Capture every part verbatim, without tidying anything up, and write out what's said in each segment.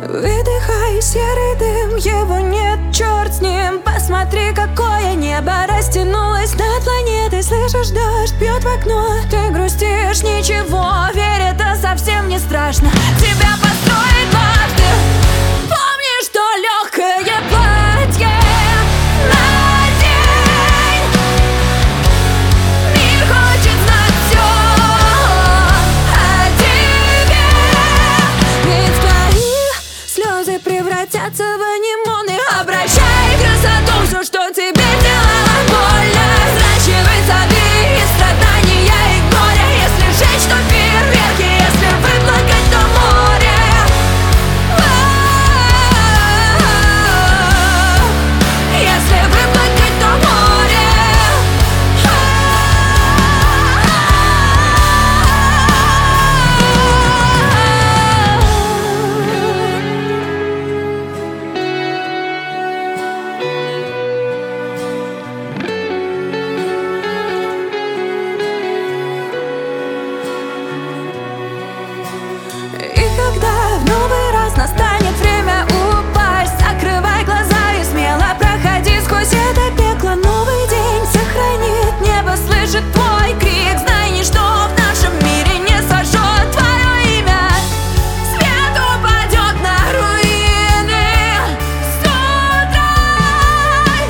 Выдыхай серый дым, его нет, черт с ним. Посмотри, какое небо растянулось над планетой. Слышишь, дождь бьет в окно, ты грустишь, ничего, верь, это совсем не страшно. Тебя построит лавка. Помни, что легкое платье надень. Мир хочет знать все о тебе. Ведь твои слезы превратятся в анимоны. Обращай в красоту все, что тебе делало больно. Взращивай сады и страдания и горя. Если жечь, то фейерверки, если выплакать, то море. Если выплакать, то море. И когда в новый раз настанет время упасть, закрывай глаза и смело проходи сквозь это пекло. Новый день сохранит небо, слышит твой крик. Знай, ничто в нашем мире не сожжет твое имя. Свет упадет на руины. Судрай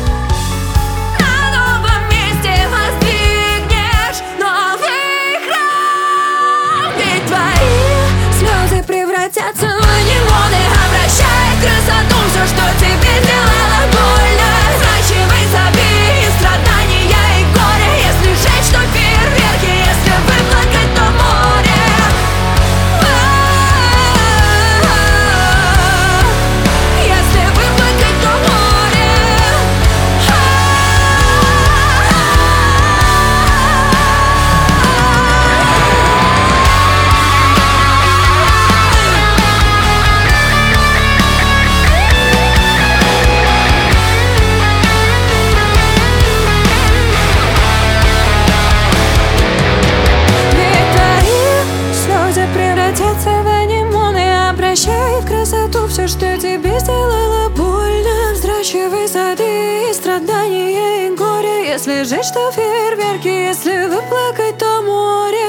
на новом месте воздвигнешь новый храм. Ведь твои слезы превратятся в анимоны. Обращай в красоту все, что тебе сделало больно. Взращивай сады и страдания и горе. Если жечь, то фейерверки, если выплакать, то море. Если выплакать, то море. Ведь твои слезы превратятся в анимоны. Обращай в красоту все, что тебе сделало больно. Взращивай сады и страдания и горе. Если жечь, то фейерверки, если выплакать, то море.